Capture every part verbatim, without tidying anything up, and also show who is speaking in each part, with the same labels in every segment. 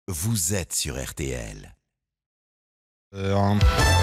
Speaker 1: Vous êtes sur R T L.
Speaker 2: Euh, un...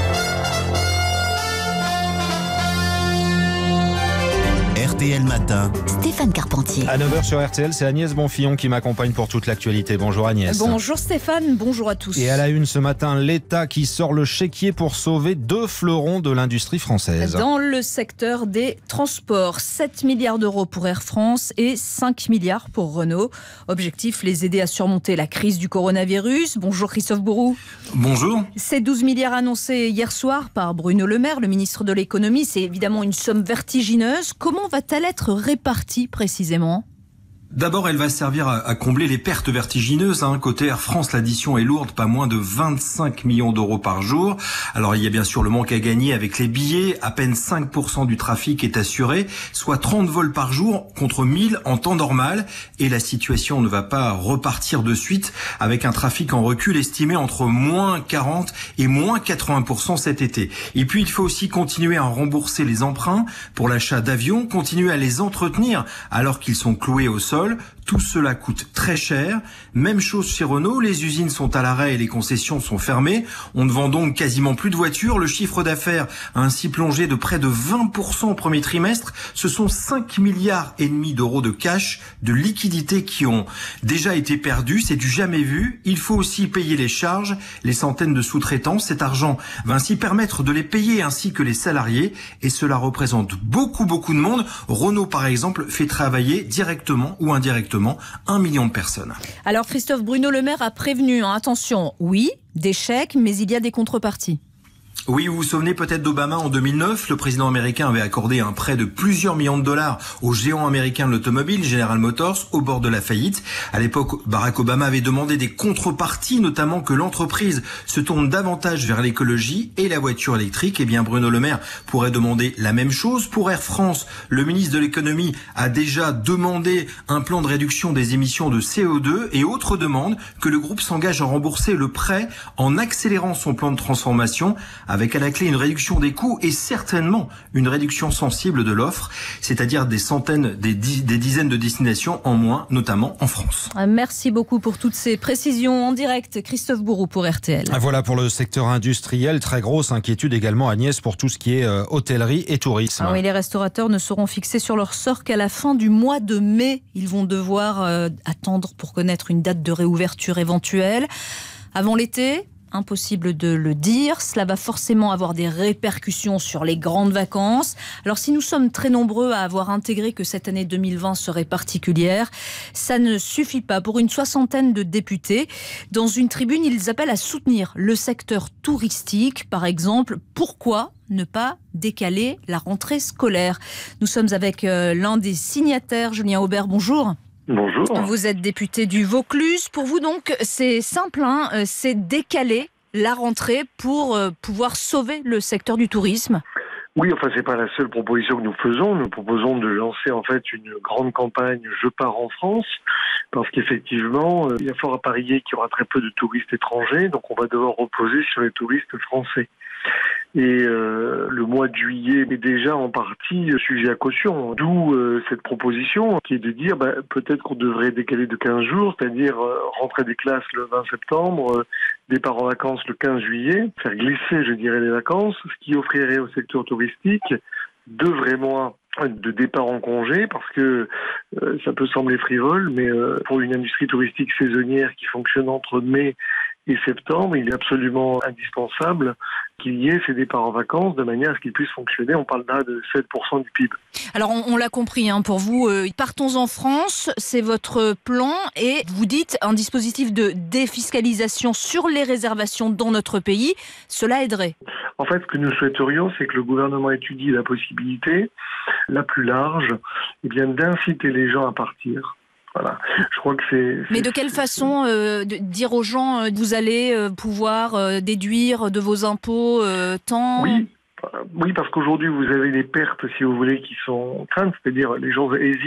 Speaker 1: R T L Matin.
Speaker 3: Stéphane Carpentier.
Speaker 2: À neuf heures sur R T L, c'est Agnès Bonfillon qui m'accompagne pour toute l'actualité. Bonjour Agnès.
Speaker 4: Bonjour Stéphane, bonjour à tous.
Speaker 2: Et à la une ce matin, l'État qui sort le chéquier pour sauver deux fleurons de l'industrie française.
Speaker 4: Dans le secteur des transports, sept milliards d'euros pour Air France et cinq milliards pour Renault. Objectif, les aider à surmonter la crise du coronavirus. Bonjour Christophe Bourou.
Speaker 5: Bonjour.
Speaker 4: Ces douze milliards annoncés hier soir par Bruno Le Maire, le ministre de l'économie, c'est évidemment une somme vertigineuse. Comment va-t-elle être répartie précisément ?
Speaker 5: D'abord, elle va servir à, à combler les pertes vertigineuses. Hein. Côté Air France, l'addition est lourde, pas moins de vingt-cinq millions d'euros par jour. Alors, il y a bien sûr le manque à gagner avec les billets. À peine cinq pour cent du trafic est assuré, soit trente vols par jour contre mille en temps normal. Et la situation ne va pas repartir de suite avec un trafic en recul estimé entre moins quarante et moins quatre-vingts pour cent cet été. Et puis, il faut aussi continuer à rembourser les emprunts pour l'achat d'avions, continuer à les entretenir alors qu'ils sont cloués au sol. Tout cela coûte très cher. Même chose chez Renault, les usines sont à l'arrêt et les concessions sont fermées. On ne vend donc quasiment plus de voitures. Le chiffre d'affaires a ainsi plongé de près de vingt pour cent au premier trimestre. Ce sont cinq milliards et demi d'euros de cash, de liquidités qui ont déjà été perdus. C'est du jamais vu. Il faut aussi payer les charges, les centaines de sous-traitants. Cet argent va ainsi permettre de les payer ainsi que les salariés. Et cela représente beaucoup, beaucoup de monde. Renault, par exemple, fait travailler directement ou indirectement un million de personnes.
Speaker 4: Alors Christophe, Bruno Le Maire a prévenu, hein, attention, oui, des chèques, mais il y a des contreparties.
Speaker 5: Oui, vous vous souvenez peut-être d'Obama en deux mille neuf. Le président américain avait accordé un prêt de plusieurs millions de dollars au géant américain de l'automobile, General Motors, au bord de la faillite. À l'époque, Barack Obama avait demandé des contreparties, notamment que l'entreprise se tourne davantage vers l'écologie et la voiture électrique. Eh bien, Bruno Le Maire pourrait demander la même chose. Pour Air France, le ministre de l'économie a déjà demandé un plan de réduction des émissions de C O deux et autre demande que le groupe s'engage à rembourser le prêt en accélérant son plan de transformation, avec à la clé une réduction des coûts et certainement une réduction sensible de l'offre, c'est-à-dire des centaines, des, dix, des dizaines de destinations en moins, notamment en France.
Speaker 4: Merci beaucoup pour toutes ces précisions en direct. Christophe Bourou pour R T L.
Speaker 2: Voilà pour le secteur industriel. Très grosse inquiétude également, Agnès, pour tout ce qui est euh, hôtellerie et tourisme.
Speaker 4: Ah oui, les restaurateurs ne seront fixés sur leur sort qu'à la fin du mois de mai. Ils vont devoir euh, attendre pour connaître une date de réouverture éventuelle. Avant l'été, impossible de le dire, cela va forcément avoir des répercussions sur les grandes vacances. Alors si nous sommes très nombreux à avoir intégré que cette année deux mille vingt serait particulière, ça ne suffit pas. Pour une soixantaine de députés, dans une tribune, ils appellent à soutenir le secteur touristique. Par exemple, pourquoi ne pas décaler la rentrée scolaire ? Nous sommes avec euh, l'un des signataires, Julien Aubert, bonjour.
Speaker 6: Bonjour.
Speaker 4: Vous êtes député du Vaucluse. Pour vous donc, c'est simple, hein, c'est décaler la rentrée pour euh, pouvoir sauver le secteur du tourisme.
Speaker 6: Oui, enfin c'est pas la seule proposition que nous faisons. Nous proposons de lancer en fait une grande campagne Je pars en France, parce qu'effectivement, il y a fort à parier qu'il y aura très peu de touristes étrangers, donc on va devoir reposer sur les touristes français. Et euh, le mois de juillet est déjà en partie sujet à caution. D'où euh, cette proposition qui est de dire bah, peut-être qu'on devrait décaler de quinze jours, c'est-à-dire euh, rentrée des classes le vingt septembre, euh, départ en vacances le quinze juillet, faire glisser, je dirais, les vacances, ce qui offrirait au secteur touristique deux vrais mois de départ en congé, parce que euh, ça peut sembler frivole, mais euh, pour une industrie touristique saisonnière qui fonctionne entre mai et septembre, il est absolument indispensable qu'il y ait ces départs en vacances de manière à ce qu'ils puissent fonctionner. On parle là de sept pour cent du P I B.
Speaker 4: Alors on, on l'a compris, hein, pour vous, euh, partons en France, c'est votre plan et vous dites un dispositif de défiscalisation sur les réservations dans notre pays, cela aiderait.
Speaker 6: En fait, ce que nous souhaiterions, c'est que le gouvernement étudie la possibilité la plus large eh bien, d'inciter les gens à partir. Voilà. Je crois que c'est, c'est...
Speaker 4: Mais de quelle façon euh, de dire aux gens euh, vous allez euh, pouvoir euh, déduire de vos impôts euh, tant...
Speaker 6: Oui. Oui, parce qu'aujourd'hui, vous avez des pertes, si vous voulez, qui sont craintes, c'est-à-dire les gens hésitent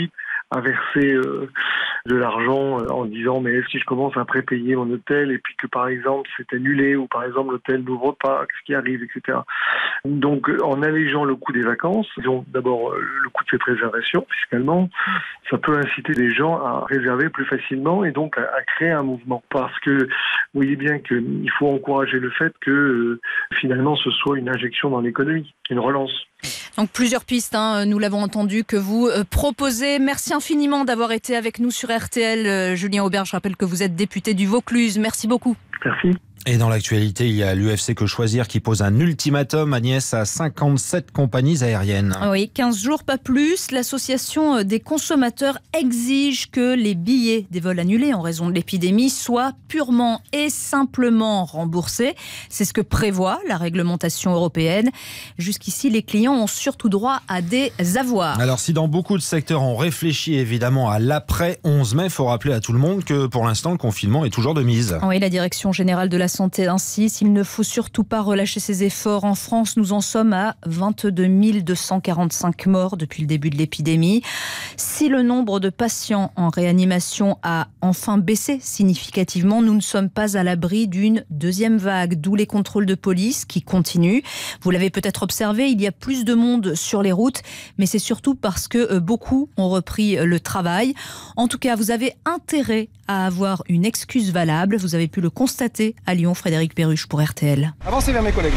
Speaker 6: à verser euh, de l'argent en disant mais si je commence à prépayer mon hôtel et puis que par exemple c'est annulé ou par exemple l'hôtel n'ouvre pas, qu'est-ce qui arrive, et cetera. Donc en allégeant le coût des vacances, disons d'abord le coût de cette réservation fiscalement, ça peut inciter les gens à réserver plus facilement et donc à, à créer un mouvement. Parce que vous voyez bien qu'il faut encourager le fait que euh, finalement ce soit une injection dans l'économie, une relance.
Speaker 4: Donc plusieurs pistes, hein, nous l'avons entendu, que vous euh, proposez. Merci infiniment d'avoir été avec nous sur R T L. Euh, Julien Aubert, je rappelle que vous êtes député du Vaucluse. Merci beaucoup.
Speaker 6: Merci.
Speaker 2: Et dans l'actualité, il y a l'U F C Que Choisir qui pose un ultimatum, Agnès, à cinquante-sept compagnies aériennes.
Speaker 4: Oui, quinze jours, pas plus. L'association des consommateurs exige que les billets des vols annulés en raison de l'épidémie soient purement et simplement remboursés. C'est ce que prévoit la réglementation européenne. Jusqu'ici, les clients ont surtout droit à des avoirs.
Speaker 2: Alors si dans beaucoup de secteurs on réfléchit évidemment à l'après onze mai, il faut rappeler à tout le monde que pour l'instant le confinement est toujours de mise.
Speaker 4: Oui, la Direction générale de la santé insiste, il ne faut surtout pas relâcher ses efforts. En France, nous en sommes à vingt-deux mille deux cent quarante-cinq morts depuis le début de l'épidémie. Si le nombre de patients en réanimation a enfin baissé significativement, nous ne sommes pas à l'abri d'une deuxième vague, d'où les contrôles de police qui continuent. Vous l'avez peut-être observé, il y a plus de monde sur les routes, mais c'est surtout parce que beaucoup ont repris le travail. En tout cas, vous avez intérêt à avoir une excuse valable. Vous avez pu le constater à Lyon. Frédéric Perruche pour R T L.
Speaker 3: Avancez vers mes collègues.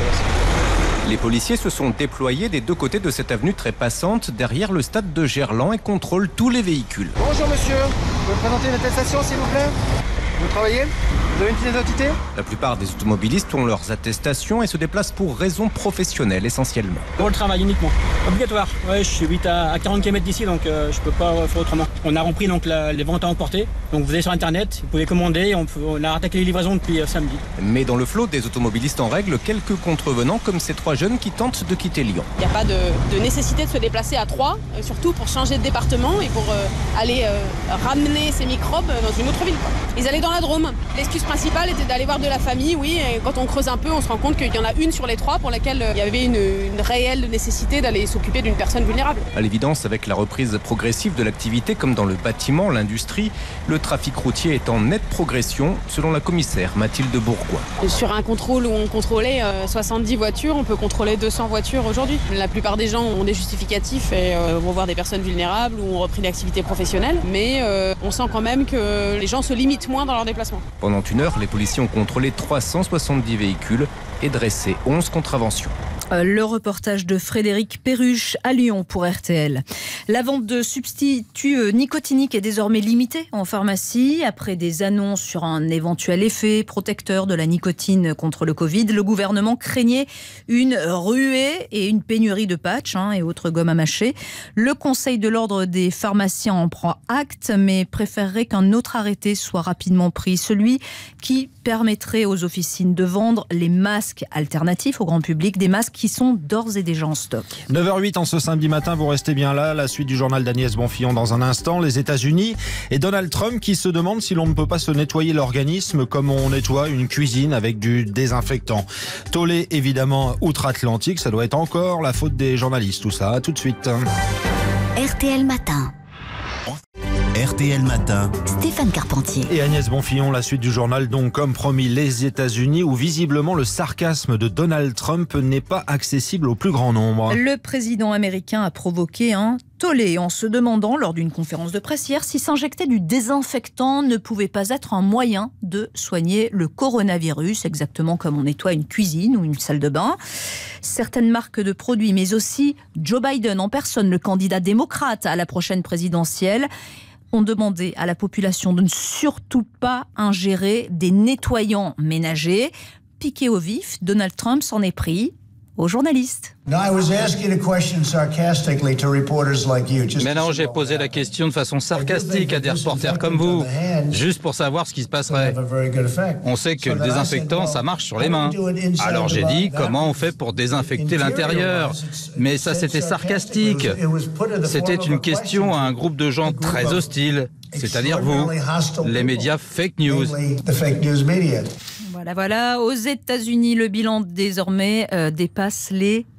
Speaker 3: Là.
Speaker 7: Les policiers se sont déployés des deux côtés de cette avenue très passante, derrière le stade de Gerland, et contrôlent tous les véhicules.
Speaker 3: Bonjour monsieur, vous pouvez me présenter une attestation s'il vous plaît? Vous travaillez? Vous avez une pièce d'identité?
Speaker 7: La plupart des automobilistes ont leurs attestations et se déplacent pour raisons professionnelles essentiellement.
Speaker 8: Pour le travail uniquement. Obligatoire. Ouais, je suis vite à quarante kilomètres d'ici, donc euh, je peux pas faire autrement. On a repris donc la, les ventes à emporter. Donc vous allez sur internet, vous pouvez commander, on, peut, on a attaqué les livraisons depuis euh, samedi.
Speaker 7: Mais dans le flot des automobilistes en règle, quelques contrevenants comme ces trois jeunes qui tentent de quitter Lyon.
Speaker 9: Il n'y a pas de, de nécessité de se déplacer à trois, euh, surtout pour changer de département et pour euh, aller euh, ramener ces microbes dans une autre ville, quoi. Ils allaient dans la Drôme. L'excuse principale était d'aller voir de la famille, oui, et quand on creuse un peu, on se rend compte qu'il y en a une sur les trois pour laquelle il y avait une, une réelle nécessité d'aller s'occuper d'une personne vulnérable.
Speaker 7: À l'évidence, avec la reprise progressive de l'activité comme dans le bâtiment, l'industrie, le trafic routier est en nette progression, selon la commissaire Mathilde Bourgois.
Speaker 9: Sur un contrôle où on contrôlait euh, soixante-dix voitures, on peut contrôler deux cents voitures aujourd'hui. La plupart des gens ont des justificatifs et euh, vont voir des personnes vulnérables ou ont repris l'activité professionnelle, mais euh, on sent quand même que les gens se limitent moins dans leurs déplacements.
Speaker 7: Pendant une heure, les policiers ont contrôlé trois cent soixante-dix véhicules et dressé onze contraventions.
Speaker 4: Le reportage de Frédéric Perruche à Lyon pour R T L. La vente de substituts nicotiniques est désormais limitée en pharmacie. Après des annonces sur un éventuel effet protecteur de la nicotine contre le Covid, le gouvernement craignait une ruée et une pénurie de patchs hein, et autres gommes à mâcher. Le Conseil de l'ordre des pharmaciens en prend acte, mais préférerait qu'un autre arrêté soit rapidement pris, celui qui permettrait aux officines de vendre les masques alternatifs au grand public, des masques qui sont d'ores et déjà en stock.
Speaker 2: neuf heures huit en ce samedi matin, vous restez bien là. La suite du journal d'Agnès Bonfillon dans un instant. Les États-Unis et Donald Trump qui se demandent si l'on ne peut pas se nettoyer l'organisme comme on nettoie une cuisine avec du désinfectant. Tollé évidemment outre-Atlantique, ça doit être encore la faute des journalistes tout ça. À tout de suite.
Speaker 10: R T L Matin.
Speaker 1: R T L Matin.
Speaker 10: Stéphane Carpentier.
Speaker 2: Et Agnès Bonfillon, la suite du journal, donc comme promis, les États-Unis, où visiblement le sarcasme de Donald Trump n'est pas accessible au plus grand nombre.
Speaker 4: Le président américain a provoqué un tollé en se demandant, lors d'une conférence de presse hier, si s'injecter du désinfectant ne pouvait pas être un moyen de soigner le coronavirus, exactement comme on nettoie une cuisine ou une salle de bain. Certaines marques de produits, mais aussi Joe Biden en personne, le candidat démocrate à la prochaine présidentielle, ont demandé à la population de ne surtout pas ingérer des nettoyants ménagers. Piqué au vif, Donald Trump s'en est pris aux journalistes.
Speaker 11: Maintenant, j'ai posé la question de façon sarcastique à des reporters comme vous, juste pour savoir ce qui se passerait. On sait que le désinfectant, ça marche sur les mains. Alors j'ai dit, comment on fait pour désinfecter l'intérieur? Mais ça, c'était sarcastique. C'était une question à un groupe de gens très hostiles, c'est-à-dire vous, les médias fake news.
Speaker 4: Voilà, voilà. Aux États-Unis, le bilan désormais euh, dépasse les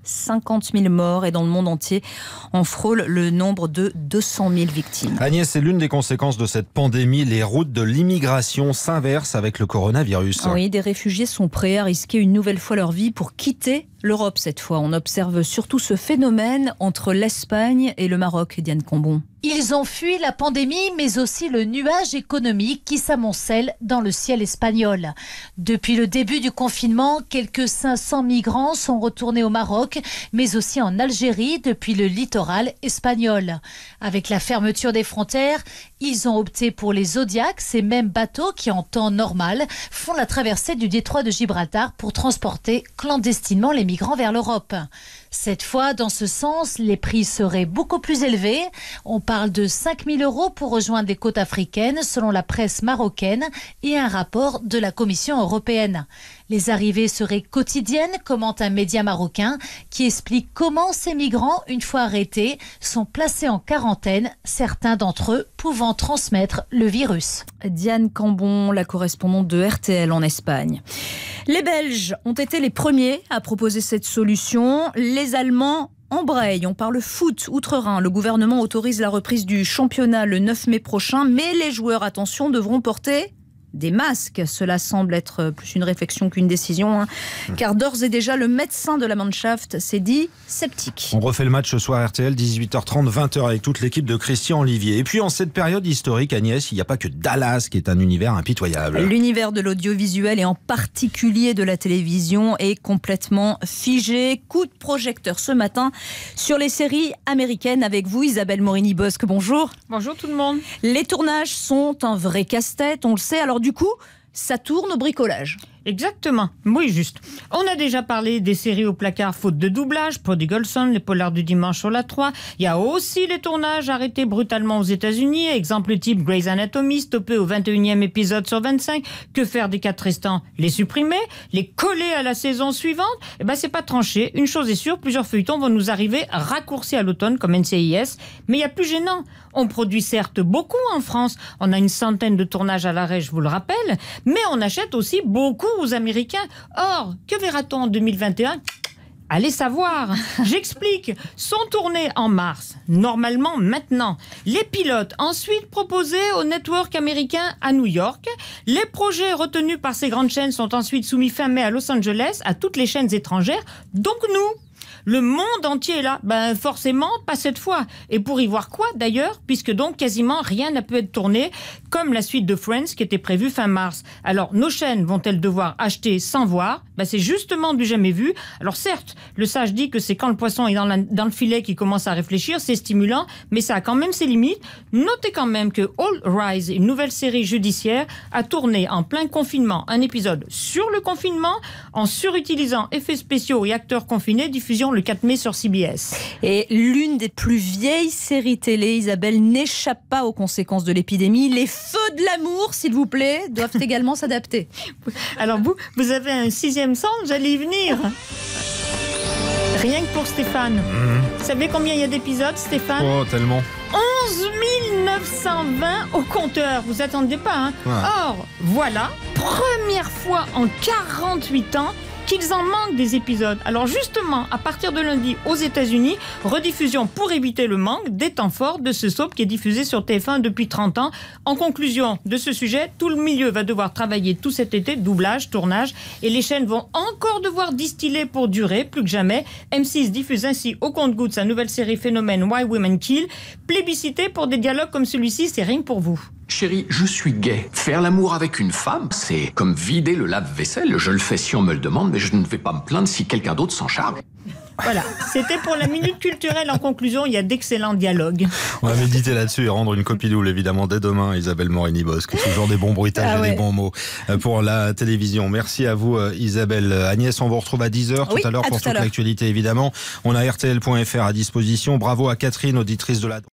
Speaker 4: cinquante mille morts et dans le monde entier, on frôle le nombre de deux cent mille victimes.
Speaker 2: Agnès, c'est l'une des conséquences de cette pandémie. Les routes de l'immigration s'inversent avec le coronavirus.
Speaker 4: Oui, des réfugiés sont prêts à risquer une nouvelle fois leur vie pour quitter l'Europe cette fois. On observe surtout ce phénomène entre l'Espagne et le Maroc, Diane Cambon.
Speaker 12: Ils ont fui la pandémie, mais aussi le nuage économique qui s'amoncelle dans le ciel espagnol. Depuis le début du confinement, quelques cinq cents migrants sont retournés au Maroc, mais aussi en Algérie depuis le littoral espagnol. Avec la fermeture des frontières, ils ont opté pour les Zodiacs, ces mêmes bateaux qui, en temps normal, font la traversée du détroit de Gibraltar pour transporter clandestinement les migrants vers l'Europe. Cette fois, dans ce sens, les prix seraient beaucoup plus élevés. On parle de cinq mille euros pour rejoindre les côtes africaines, selon la presse marocaine et un rapport de la Commission européenne. Les arrivées seraient quotidiennes, commente un média marocain qui explique comment ces migrants, une fois arrêtés, sont placés en quarantaine, certains d'entre eux pouvant transmettre le virus.
Speaker 4: Diane Cambon, la correspondante de R T L en Espagne. Les Belges ont été les premiers à proposer cette solution. Les Allemands embrayent. On parle foot outre-Rhin. Le gouvernement autorise la reprise du championnat le neuf mai prochain, mais les joueurs, attention, devront porter des masques. Cela semble être plus une réflexion qu'une décision, hein. Car d'ores et déjà, le médecin de la Mannschaft s'est dit sceptique.
Speaker 2: On refait le match ce soir R T L, dix-huit heures trente, vingt heures avec toute l'équipe de Christian Olivier. Et puis en cette période historique, Agnès, il n'y a pas que Dallas qui est un univers impitoyable.
Speaker 4: L'univers de l'audiovisuel et en particulier de la télévision est complètement figé. Coup de projecteur ce matin sur les séries américaines avec vous, Isabelle Morini-Bosque. Bonjour.
Speaker 13: Bonjour tout le monde.
Speaker 4: Les tournages sont un vrai casse-tête, on le sait. Alors du coup, ça tourne au bricolage.
Speaker 13: Exactement, oui juste. On a déjà parlé des séries au placard faute de doublage, Prodigal Son, Les Polars du Dimanche sur la trois. Il y a aussi les tournages arrêtés brutalement aux États-Unis, exemple type Grey's Anatomy, stoppé au vingt et unième épisode sur vingt-cinq. Que faire des quatre restants? Les supprimer? Les coller à la saison suivante? Eh ben c'est pas tranché. Une chose est sûre, plusieurs feuilletons vont nous arriver raccourcis à l'automne comme N C I S. Mais il y a plus gênant. On produit certes beaucoup en France. On a une centaine de tournages à l'arrêt, je vous le rappelle. Mais on achète aussi beaucoup aux Américains. Or, que verra-t-on en deux mille vingt et un ? Allez savoir. J'explique. Sont tournés en mars, normalement maintenant. Les pilotes ensuite proposés au network américain à New York. Les projets retenus par ces grandes chaînes sont ensuite soumis fin mai à Los Angeles à toutes les chaînes étrangères, donc nous. Le monde entier est là. Ben forcément, pas cette fois. Et pour y voir quoi d'ailleurs, puisque donc quasiment rien n'a pu être tourné, comme la suite de Friends qui était prévue fin mars. Alors nos chaînes vont-elles devoir acheter sans voir? Ben c'est justement du jamais vu. Alors certes, le sage dit que c'est quand le poisson est dans, la, dans le filet qu'il commence à réfléchir, c'est stimulant, mais ça a quand même ses limites. Notez quand même que All Rise, une nouvelle série judiciaire, a tourné en plein confinement un épisode sur le confinement, en surutilisant effets spéciaux et acteurs confinés, diffusion le quatre mai sur C B S.
Speaker 4: Et l'une des plus vieilles séries télé, Isabelle, n'échappe pas aux conséquences de l'épidémie. Les feux de l'amour, s'il vous plaît, doivent également s'adapter.
Speaker 13: Alors vous, vous avez un sixième sens, j'allais y venir. Rien que pour Stéphane. Mmh. Vous savez combien il y a d'épisodes, Stéphane?
Speaker 2: Oh, tellement.
Speaker 13: onze mille neuf cent vingt au compteur. Vous attendez pas, hein? Ouais. Or, voilà, première fois en quarante-huit ans qu'ils en manquent des épisodes. Alors justement, à partir de lundi aux États-Unis, rediffusion pour éviter le manque des temps forts de ce soap qui est diffusé sur T F un depuis trente ans. En conclusion de ce sujet, tout le milieu va devoir travailler tout cet été, doublage, tournage, et les chaînes vont encore devoir distiller pour durer, plus que jamais. M six diffuse ainsi au compte-gouttes sa nouvelle série phénomène Why Women Kill, plébiscité pour des dialogues comme celui-ci, c'est rien que pour vous.
Speaker 14: Chérie, je suis gay. Faire l'amour avec une femme, c'est comme vider le lave-vaisselle. Je le fais si on me le demande, mais je ne vais pas me plaindre si quelqu'un d'autre s'en charge.
Speaker 13: Voilà, c'était pour la minute culturelle. En conclusion, il y a d'excellents dialogues.
Speaker 2: On va méditer là-dessus et rendre une copie double, évidemment, dès demain, Isabelle Morini-Bosque. Toujours des bons bruitages ah ouais. et des bons mots pour la télévision. Merci à vous, Isabelle. Agnès, on vous retrouve à dix heures oui, tout à l'heure pour toute l'actualité, évidemment. On a R T L point F R à disposition. Bravo à Catherine, auditrice de la...